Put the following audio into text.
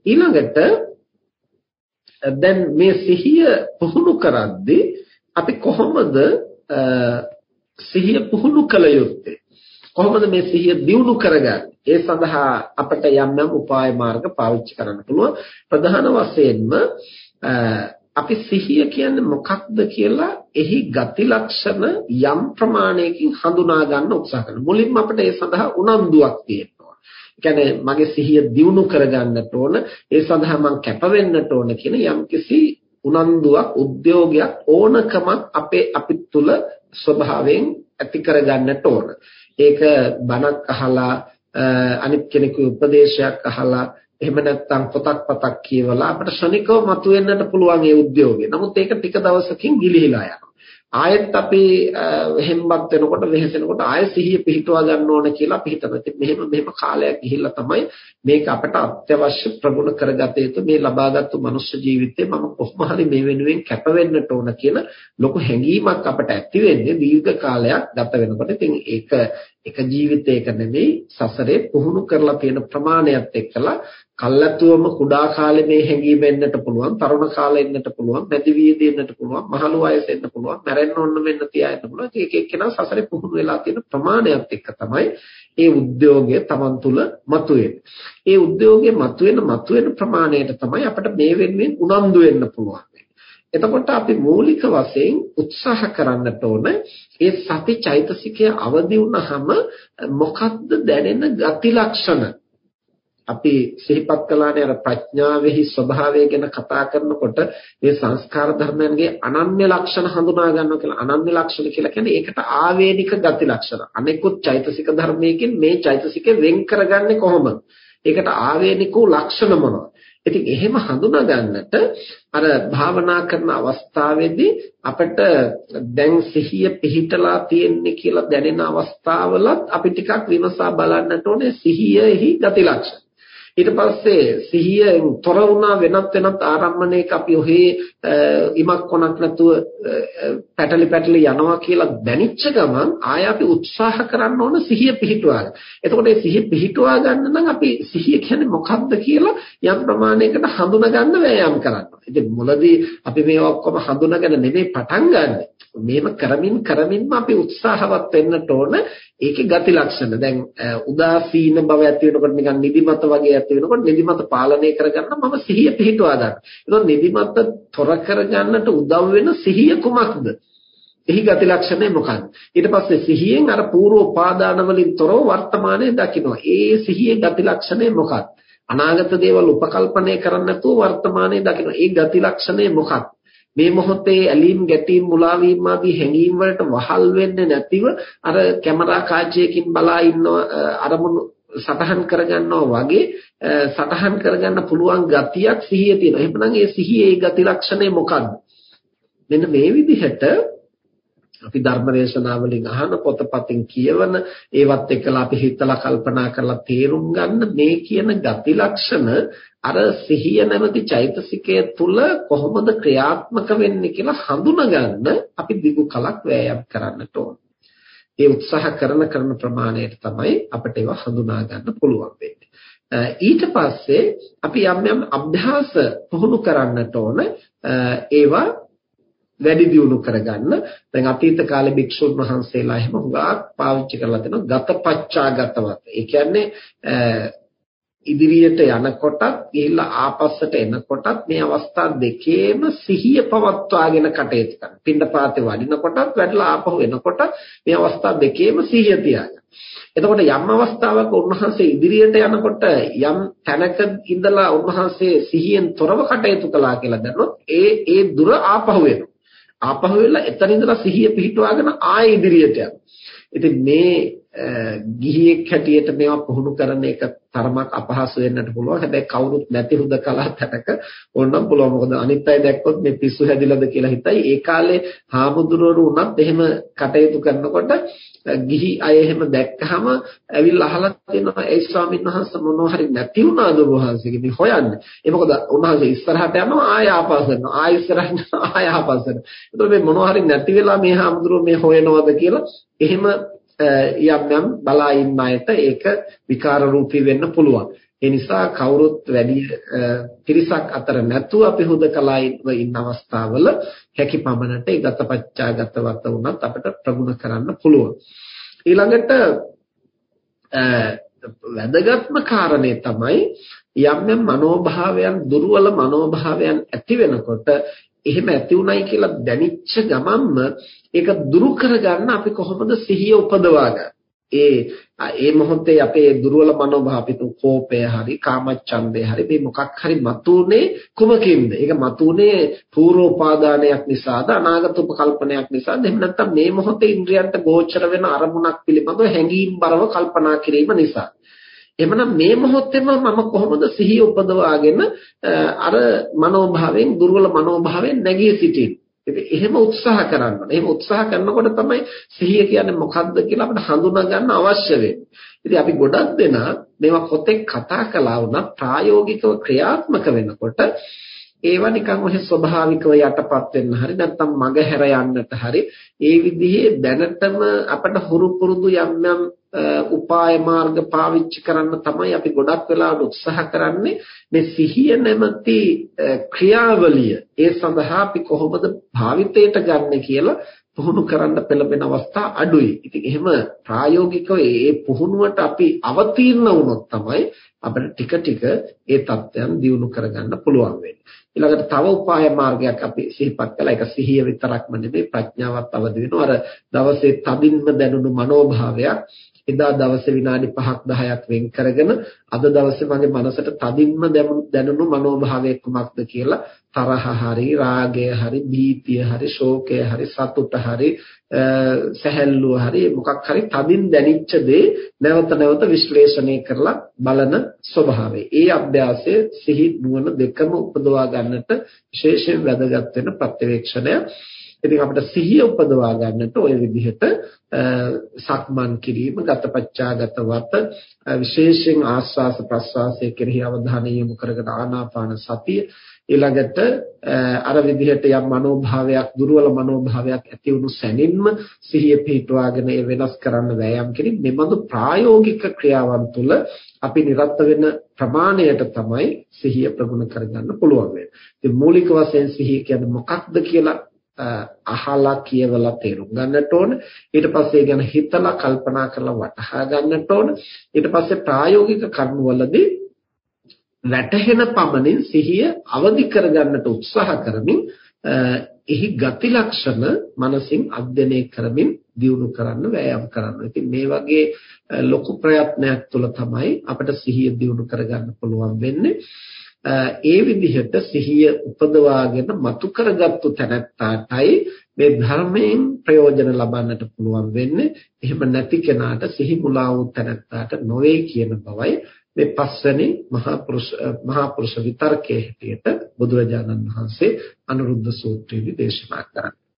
ඊළඟට දැන් මේ සිහිය පුහුණු කරද්දී අපි කොහොමද සිහිය පුහුණු කළ යුත්තේ? කොහොමද මේ සිහිය දියුණු කරගන්නේ? ඒ සඳහා අපට යම් උපාය මාර්ග පාවිච්චි කරන්න පුළුවන්. ප්‍රධාන වශයෙන්ම අපි සිහිය කියන්නේ මොකක්ද කියලා එහි ගති ලක්ෂණ යම් ප්‍රමාණයකින් හඳුනා ගන්න උත්සාහ කරනවා. මුලින්ම අපිට ඒ සඳහා උනන්දුවක් තියෙනවා. ඒ කියන්නේ මගේ සිහිය දියුණු කරගන්නට ඕන, ඒ සඳහා මම කැප වෙන්නට ඕන කියන යම්කිසි උනන්දුවක්, උද්‍යෝගයක්, ඕනකමක් අපි තුල ස්වභාවයෙන් ඇති කරගන්නට ඕන. ඒක බණක් අහලා අනිත් කෙනෙකුගේ උපදේශයක් අහලා එහෙම නැත්නම් පොතක් කියවලා අපිට ශනිකව මතුවෙන්නට පුළුවන් ඒ උද්‍යෝගය. නමුත් ඒක ටික දවසකින් ගිලිහිලා යනවා. ආයෙත් අපි හෙම්බත් වෙනකොට වෙහෙසෙනකොට ආයෙ සිහිය පිහිටුවා ගන්න ඕන කියලා අපි හිතනවා. ඉතින් මෙහෙම කාලයක් ගිහිල්ලා තමයි මේක අපට අත්‍යවශ්‍ය ප්‍රගුණ කරගත යුතු මේ ලබාගත්තු මනුෂ්‍ය ජීවිතේ මම කොහොම හරි මේ වෙනුවෙන් කැප වෙන්නට ඕන කියන ලොකු හැඟීමක් අපට ඇති වෙන්නේ දීර්ඝ කාලයක් ගත වෙනකොට. ඉතින් ඒක එක ජීවිතයක නෙමෙයි සසරේ පුහුණු කරලා තියෙන ප්‍රමාණයත් එක්කලා කල්ැතුවම කුඩා කාලේ මේ හැඟීම එන්නට පුළුවන්, තරුණ කාලේ එන්නට පුළුවන්, මැදි වියේදී එන්නට පුළුවන්, මහලු වයසේ එන්න පුළුවන්, මැරෙන්න ඕන වෙන්න තියා එන්න පුළුවන්. ඒක එක්කෙනා සසරේ පුහුණු වෙලා තියෙන ප්‍රමාණයත් එක්ක තමයි ඒ උද්‍යෝගය Taman තුල මතුවෙන්නේ. ඒ උද්‍යෝගය මතුවෙන ප්‍රමාණයට තමයි අපිට මේ වෙනුවෙන් උනන්දු වෙන්න පුළුවන්. එතකොට අපි මූලික වශයෙන් උත්සාහ කරන්නට ඕන ඒ සති චෛතසිකය අවදි වුණාම මොකක්ද දැනෙන ගති ලක්ෂණ අපි සිහිපත් කළානේ අර ප්‍රඥාවෙහි ස්වභාවය ගැන කතා කරනකොට මේ සංස්කාර ධර්මයන්ගේ අනන්‍ය ලක්ෂණ හඳුනා ගන්නවා කියලා. අනන්‍ය ලක්ෂණ කියලා කියන්නේ ඒකට ආවේනික ගති ලක්ෂණ. අනෙකුත් චෛතසික ධර්මයකින් මේ චෛතසිකය වෙන් කරගන්නේ කොහොමද? ඒකට ආවේනික ලක්ෂණ මොනවද? ඉතින් එහෙම හඳුනා ගන්නට අර භාවනා කරන අවස්ථාවේදී අපිට දැන් සිහිය පිහිටලා තියෙන්නේ කියලා දැනෙන අවස්ථාවලත් අපි ටිකක් විමසා බලන්නට ඕනේ සිහියෙහි ගති ලක්ෂණ. ඊට පස්සේ සිහියෙන් තොර වුණා වෙනත් ආරම්මණයක අපි ඔහේ ඉමක් කොනක් නැතුව පැටලි යනවා කියලා දැනිච්ච ගමන් ආය අපි උත්සාහ කරන්න ඕන සිහිය පිහිටුවා ගන්න. එතකොට මේ සිහිය පිහිටුවා ගන්න නම් අපි සිහිය කියන්නේ මොකක්ද කියලා යම් ප්‍රමාණයකට හඳුනා ගන්න වෑයම් කරනවා. ඉතින් මුලදී අපි මේවා ඔක්කොම හඳුනාගෙන නෙමෙයි පටන් ගන්න. මේව කරමින්ම අපි උත්සාහවත් වෙන්නට ඕන. ඒකේ ගති ලක්ෂණ දැන් උදාසීන බව ඇති වෙනකොට නිකන් නිදිමත වගේ ඇති වෙනකොට නිදිමත පාලනය කරගන්න මම සිහිය පිහිටුවා ගන්න. ඒක නිදිමත තොර කරගන්නට උදව් වෙන සිහිය කුමක්ද? එහි ගති ලක්ෂණය මොකක්ද? ඊට පස්සේ සිහියෙන් අර పూర్ව උපාදාන වලින් තොරව වර්තමානයේ දකිනවා. ඒ සිහියේ ගති ලක්ෂණය මොකක්ද? අනාගත දේවල් උපකල්පනය කරන්නේ නැතුව වර්තමානයේ දකිනවා. ඒ ගති ලක්ෂණය මොකක්ද? මේ මොහොතේ ඇලීම් ගැටීම් මුලාවීම් ආදී හැඟීම් වලට වහල් වෙන්නේ නැතිව අර කැමරා කාචයකින් බලා ඉන්නවා අරමුණු සටහන් කරගන්නවා වගේ සටහන් කරගන්න පුළුවන් ගතියක් සිහියේ තියෙනවා. එහෙනම් ඒ සිහියේ ගති ලක්ෂණය මොකක්ද? මෙන්න මේ විදිහට අපි ධර්ම දේශනා වලින් අහන පොතපතින් කියවන ඒවත් එක්කලා අපි හිතලා කල්පනා කරලා තේරුම් ගන්න මේ කියන ගති ලක්ෂණ අර සිහිය නැමැති චෛතසිකය තුල කොහොමද ක්‍රියාත්මක වෙන්නේ කියලා හඳුනගන්න අපි දිගු කලක් වෑයම් කරන්නට ඕන. ඒ උත්සාහ කරන ප්‍රමාණයට තමයි අපිට ඒවා හඳුනා ගන්න පුළුවන් වෙන්නේ. ඊට පස්සේ අපි යම් අභ්‍යාස පුහුණු කරන්නට ඕන ඒවා වැඩි දියුණු කරගන්න. දැන් අතීත කාලේ භික්ෂුන් වහන්සේලා එහෙම හුඟක් පාවිච්චි කරලා තියෙනවා ගතපච්චාගතවත්. ඒ කියන්නේ ඉදිරියට යනකොටත් ගිහිල්ලා ආපස්සට එනකොටත් මේ අවස්ථා දෙකේම සිහිය පවත්වාගෙන කටයුතු කරන්න. පින්නපාතේ වඩිනකොටත් වැඩලා ආපහු එනකොට මේ අවස්ථා දෙකේම සිහිය තියාගන්න. එතකොට යම් අවස්ථාවක උන්වහන්සේ ඉදිරියට යනකොට යම් තැනක ඉඳලා උන්වහන්සේ සිහියෙන් තොරව කටයුතු කළා කියලා දැනනොත් ඒ දුර ආපහු වෙනවා. ආපහු වෙලා එතන ඉඳලා සිහිය පිහිටුවාගෙන ආයෙ ඉදිරියට යනවා. ඉතින් මේ ගිහියෙක් හැටියට මේවා පුහුණු කරන එක තරමක් අපහසු වෙන්නට පුළුවන්. හැබැයි කවුරුත් නැති හුදකලා තැනක ඕනනම් පුළුවන්. මොකද අනිත් අය දැක්කොත් මේ පිස්සු හැදිලාද කියලා හිතයි. ඒ කාලේ හාමුදුරුවෝ උනත් එහෙම කටයුතු කරනකොට ගිහි අය එහෙම දැක්කහම ඇවිල්ලා අහලා තියෙනවා ඒ ස්වාමීන් වහන්සේ මොනවා හරි නැති වුණාද වහන්සේගේ මේ හොයන්නේ. ඒ මොකද උන්වහන්සේ ඉස්සරහට යනවා ආය ආපස්සට යනවා. ආය ඉස්සරහට යනවා ආය ආපස්සට. ඒතකොට මේ මොනවා හරි නැති වෙලා මේ හාමුදුරුවෝ මේ හොයනවද කියලා එහෙම යම් බලා ඉන්න අයට ඒක විකාර රූපී වෙන්න පුළුවන්. ඒ නිසා කවුරුත් වැඩි පිරිසක් අතර නැතුව අපි හුදකලායිව ඉන්න අවස්ථාවල හැකි පමණට ඒ ගතපච්චාගතවත වුණත් අපිට ප්‍රගුණ කරන්න පුළුවන්. ඊළඟට වැදගත්ම කාරණේ තමයි යම් යම් මනෝභාවයන් දුර්වල මනෝභාවයන් ඇති වෙනකොට එහෙම ඇති උනායි කියලා දැනෙච්ච ගමන්ම ඒක දුරු කරගන්න අපි කොහොමද සිහිය උපදවාගන්නේ? ඒ මොහොතේ අපේ දුර්වල මනෝභාවිත කෝපය හරි කාමච්ඡන්දය හරි මේ මොකක් හරි මතුනේ කුමකින්ද? ඒක මතුනේ පූර්වෝපාදානයක් නිසාද අනාගත උපකල්පනයක් නිසාද? එහෙම නැත්නම් මේ මොහොතේ ඉන්ද්‍රියන්ට ගෝචර වෙන අරමුණක් පිළිබඳව හැඟීම් බරව කල්පනා කිරීම නිසා. එhmenan මේ මොහොතේම මම කොහොමද සිහිය උපදවාගෙන අර මනෝභාවයෙන් දුර්වල මනෝභාවයෙන් නැගී සිටින්නේ? ඉතින් එහෙම උත්සාහ කරන්න ඕනේ. එහෙම උත්සාහ කරනකොට තමයි සිහිය කියන්නේ මොකක්ද කියලා අපිට හඳුනා ගන්න අවශ්‍ය වෙන්නේ. ඉතින් අපි ගොඩක් දෙනා මේවා පොතේ කතා කළා වුණා ප්‍රායෝගිකව ක්‍රියාත්මක වෙනකොට ඒවා නිකන් ඔහෙ ස්වභාවිකව යටපත් වෙන්න හරි නැත්නම් මගහැර යන්නට හරි ඒ විදිහේ දැනටම අපිට හුරු පුරුදු යම් යම් උපාය මාර්ග පාවිච්චි කරන්න තමයි අපි ගොඩක් වෙලාවට උත්සාහ කරන්නේ මේ සිහිය නැමැති ක්‍රියාවලිය ඒ සඳහා අපි කොහොමද භාවිතයට ගන්නෙ කියලා පුහුණු කරන්න පෙළඹෙන අවස්ථා අඩුයි. ඉතින් එහෙම ප්‍රායෝගිකව මේ පුහුණුවට අපි අවතීර්ණ වුණොත් තමයි අපිට ටික ටික ඒ தත්ත්වයන් දියුණු කරගන්න පුළුවන් වෙන්නේ. ඊළඟට තව උපාය මාර්ගයක් අපි සිහිපත් කළා. ඒක සිහිය විතරක්ම නෙමෙයි ප්‍රඥාවත් අවදි වෙනවා. අර දවසේ තදින්ම දැනුණු මනෝභාවයක් එදා දවසේ විනාඩි 5ක් 10ක් වෙන් කරගෙන අද දවසේ මගේ මනසට තදින්ම දැනුණු මනෝභාවය කුමක්ද කියලා තරහ හරි රාගය හරි භීතිය හරි ශෝකය හරි සතුට හරි සැහැල්ලුව හරි මොකක් හරි තදින් දැනිච්ච දේ නැවත නැවත විශ්ලේෂණය කරලා බලන ස්වභාවය. ඒ අභ්‍යාසය සිහි නුවණ දෙකම උපදවා ගන්නට විශේෂයෙන් වැදගත් වෙන ප්‍රත්‍යවේක්ෂණය. ඉතින් අපිට සිහිය උපදවා ගන්නට ওই විදිහට සක්මන් කිරීම ගතපච්චාගත වත විශේෂයෙන් ආස්වාස ප්‍රස්වාසයේ කෙරෙහි අවධානය යොමු කරගෙන ආනාපාන සතිය ඊළඟට අර විදිහට යම් මනෝභාවයක් දුර්වල මනෝභාවයක් ඇති වුණු සැනින්ම සිහිය පිහිටුවාගෙන ඒ වෙනස් කරන්න වෑයම් කිරීම මෙබඳු ප්‍රායෝගික ක්‍රියාවන් තුළ අපි නිරත වෙන ප්‍රමාණයට තමයි සිහිය ප්‍රගුණ කරගන්න පුළුවන් වෙන්නේ. ඉතින් මූලික වශයෙන් සිහිය කියන්නේ මොකක්ද කියලා අහලා කියවලා තේරුම් ගන්නට ඕන. ඊට පස්සේ ගැන හිතලා කල්පනා කරලා වටහා ගන්නට ඕන. ඊට පස්සේ ප්‍රායෝගික කර්මවලදී වැටහෙන පමණින් සිහිය අවදි කරගන්නට උත්සාහ කරමින් එහි ගති ලක්ෂණ මනසින් අධ්‍යයනය කරමින් දියුණු කරන්න වෑයම් කරන්න. ඉතින් මේ වගේ ලොකු ප්‍රයත්නයක් තුළ තමයි අපිට සිහිය දියුණු කරගන්න පුළුවන් වෙන්නේ. ඒ විදිහට සිහිය උපදවාගෙන මතු කරගත්තු තැනැත්තාටයි මේ ධර්මයෙන් ප්‍රයෝජන ලබන්නට පුළුවන් වෙන්නේ. එහෙම නැති කෙනාට සිහි මුලා වූ තැනැත්තාට නොවේ කියන බවයි මේ පස්වෙනි මහා පුරුෂ විතර්කයේ හැටියට බුදුරජාණන් වහන්සේ අනුරුද්ධ සූත්‍රයේදී දේශනා කරන්නේ.